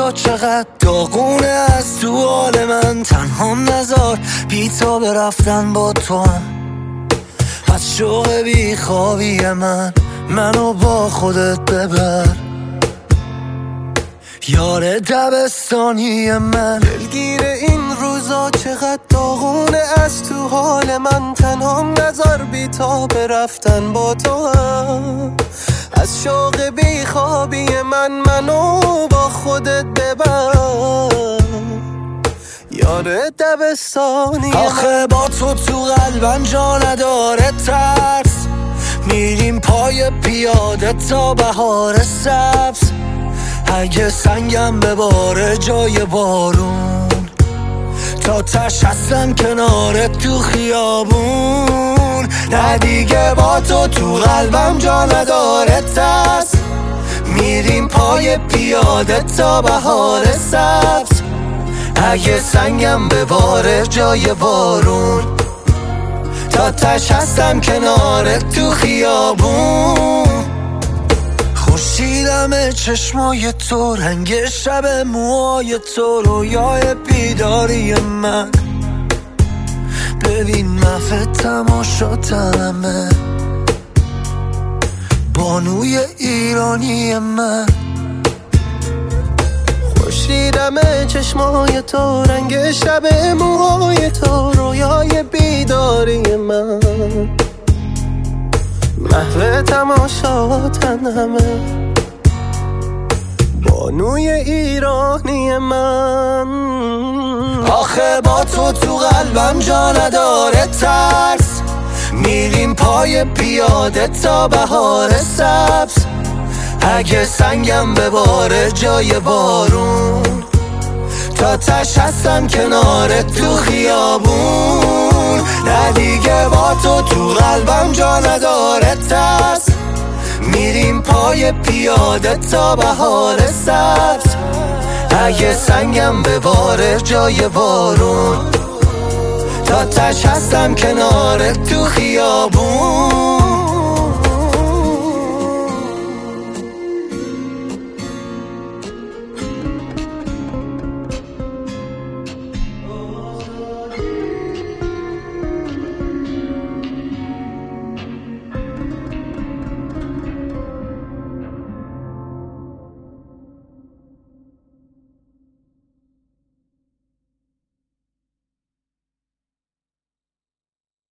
روزا چقدر داغونه از تو حال من. تنهام نذار بی تا برفتن با تو هم. از شوق بی خوابی منو با خودت ببر. یار دبستانی من دلگیر این روزا چقدر داغونه از تو حال من. تنهام نذار بی تا برفتن با تو هم. از شوق بی خوابی منو با خودت ببر. یار دبستانی آخه با تو قلبم جا نداره ترس. میریم پای پیاده تا بهار سبز. اگه سنگم بباره جای بارون تا تش هستم کنارت تو خیابون. نه دیگه با تو قلبم جا نداره ترس. میریم پای پیاده تا بهار سبز. اگه سنگم بباره جای بارون تا تش هستم کنارت تو خیابون. خورشیدم چشمای تو، رنگ شب موهای تو، رویای بیداری من. ببین محو تماشاتمه بانوی ایرانی من. خورشیدم چشمای تو، رنگ شب موهای تو، رویای بیداری من. محو تماشاتنمه بانوی ایرانی من. آخه با تو قلبم جا نداره ترس. میریم پای پیاده تا بهار سبز. اگه سنگم بباره جای بارون تا تش هستم کنارت تو خیابون. نه دیگه با تو قلبم جا نداره ترس. میریم پای پیاده تا بهار سبز. اگه سنگم بباره جای بارون تا تش هستم کنارت تو خیابون.